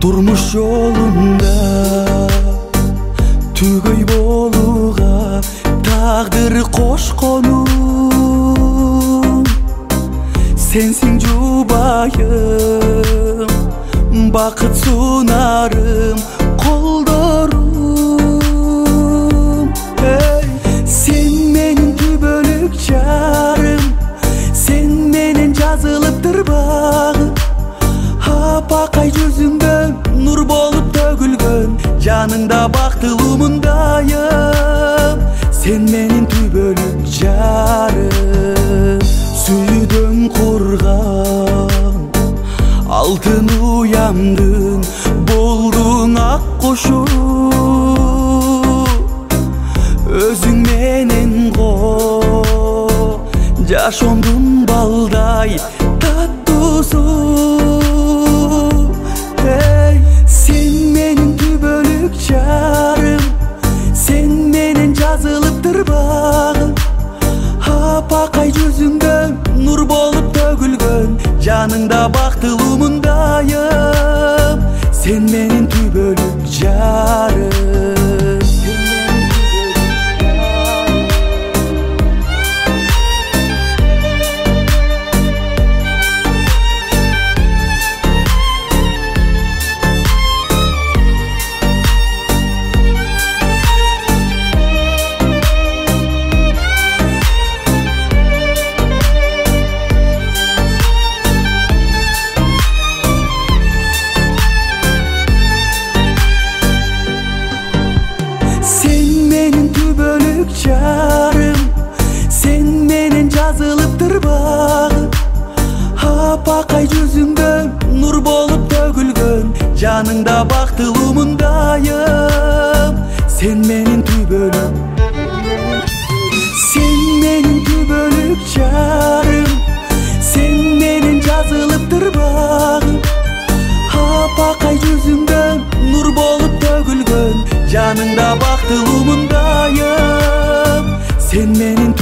Turmuş yolunda tügөй болууга тагдыр кошконум. Сенсиң жубайым, бакыт сунарым, колдорум. Сен менин түбөлүк жарым, сен менен жазылыптыр багым. Апакай жүзүңдөн нур болуп төгүлгөн, жаныңда бактылуу мындайым. Сен менин түбөлүк жарым, сүйүүдөн курган алтын уямдын болдуң ак кушу. Өзүң менен жашоомдун балдай таттуусу. Sen menin түбөлүк жарым, сен менен жазылыптыр багым. Апакай жүзүңдөн нур болуп төгүлгөн, жаныңда бактылуу мындайым. Сен менин түбөлүк жарым. Жарым, сен менен жазылыптыр багым. Апакай жүзүңдөн нур болуп төгүлгөн, жаныңда бактылуу мындайым. Сен менин түбөлүк, сен менин түбөлүк жарым, сен менен жазылыптыр багым. Апакай жүзүңдөн нур болуп төгүлгөн, жаныңда бактылуу мындайым. Sen menin